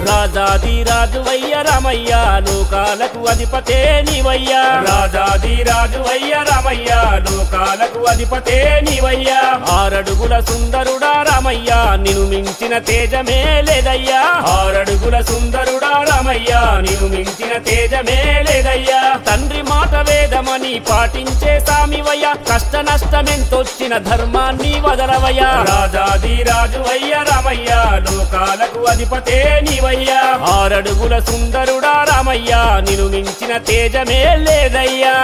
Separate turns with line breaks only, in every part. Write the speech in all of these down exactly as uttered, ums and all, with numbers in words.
రాజాది రాజువయ్య రామయ్య లోకాలకు అధిపతే నీవయ్యా రాజాది రాజువయ్య రామయ్య లోకాలకు అధిపతే నీవయ్యా ఆరడుగుల సుందరుడా రామయ్య నిన్ను మించిన తేజమే లేదయ్యా ఆరడుగుల సుందరుడా రామయ్య నిన్ను మించిన తేజమే లేదయ్యా తండ్రి మాట వేదమని పాటించే సామివయ్య కష్ట నష్టమెంతొచ్చిన ధర్మాన్ని వదలవయ్యా రాజాది రాజువయ్య రామయ్య లోకాలకు అధిపతే నీవయ్యా ఆరడుగుల సుందరుడా రామయ్య నిన్ను మించిన తేజమే లేదయ్యా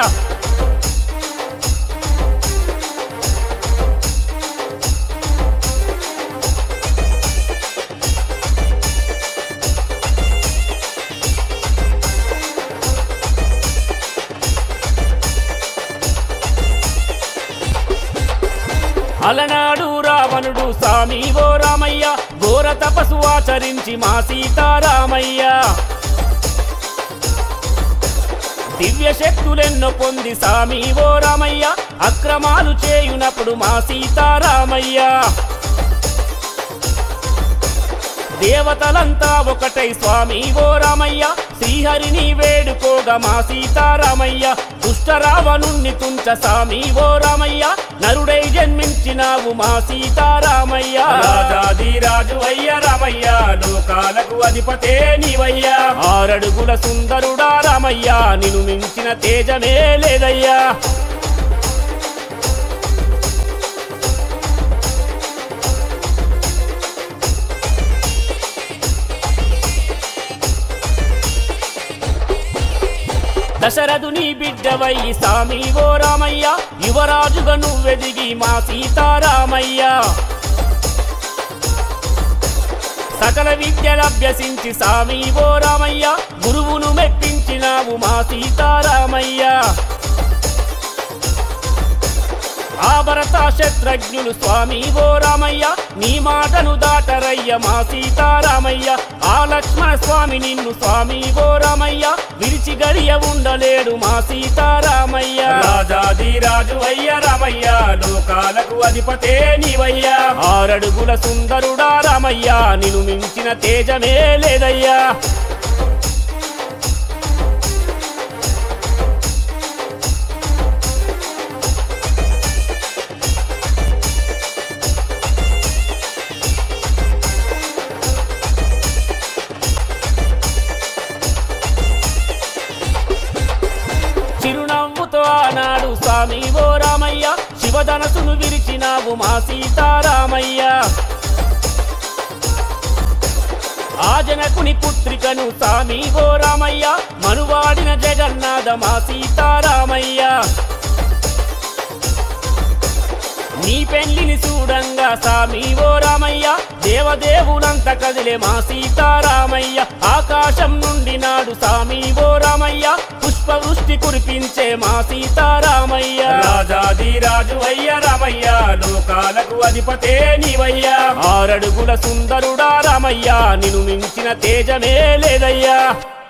అలనాడు రావణుడు సామి ఓ రామయ్య ఘోర తపస్సు ఆచరించి మా సీతారామయ్య దివ్య శక్తులెన్నో పొంది సామి ఓ రామయ్య అక్రమాలు చేయునప్పుడు మా సీతారామయ్య దేవతలంతా ఒకటై స్వామి ఓ రామయ్య శ్రీహరిని వేడుకోగా మా సీతారామయ్య దుష్ట రావణుణ్ణి తుంచ సామి ఓ రామయ్య నరుడై జన్మించినావు మా సీతారామయ్య రాజాది రాజువయ్య రామయ్య లోకాలకు అధిపతే నీవయ్యా ఆరడుగుల సుందరుడా రామయ్య నిన్ను మించిన తేజమే లేదయ్యా దశరథుని బిడ్డవై సామి ఓ రామయ్య యువరాజుగా నువ్వెదిగి మా సీతారామయ్య సకల విద్యలభ్యసించి సామి ఓ రామయ్య గురువును మెప్పించినావు మా సీతారామయ్య ఆ భరత శత్రుఘ్నులు స్వామి ఓ రామయ్య నీ మాటను దాటరయ్య మా సీతారామయ్య ఆ లక్ష్మణ స్వామి నిన్ను స్వామి ఓ రామయ్య విరిచి గడియ ఉండలేడు మా సీతారామయ్య రాజాది రాజువయ్య రామయ్య లోకాలకు అధిపతే నీవయ్యా ఆరడుగుల సుందరుడా రామయ్య నిన్ను మించిన తేజమే లేదయ్యా చిరునవ్వుతో ఆనాడు స్వామి ఓ రామయ్య శివధనసును విరిచినావు మా సీతారామయ్య ఆ జనకుని పుత్రికను స్వామి ఓ రామయ్య మనువాడిన జగన్నాథ మా సీతారామయ్య నీ పెళ్లిని చూడంగా సామి ఓ రామయ్య దేవదేవులంత కదిలే మా సీతారామయ్య ఆకాశం నుండి నాడు సామి ఓ రామయ్య పుష్పవృష్టి కురిపించే మా సీతారామయ్య రాజాది రాజువయ్య రామయ్య లోకాలకు అధిపతే నీవయ్యా ఆరడుగుల సుందరుడా రామయ్య నిన్ను మించిన తేజమే లేదయ్యా